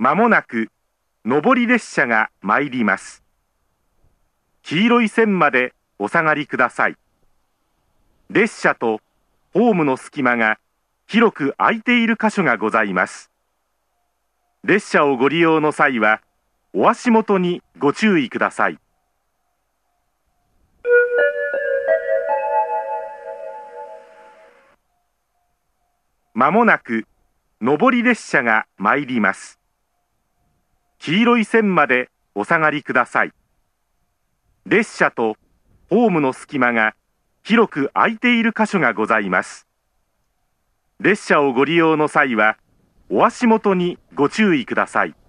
まもなく上り列車が参ります。黄色い線までお下がりください。列車とホームの隙間が広く空いている箇所がございます。列車をご利用の際は、お足元にご注意ください。まもなく上り列車が参ります。黄色い線までお下がりください。列車とホームの隙間が広く空いている箇所がございます。列車をご利用の際は、お足元にご注意ください。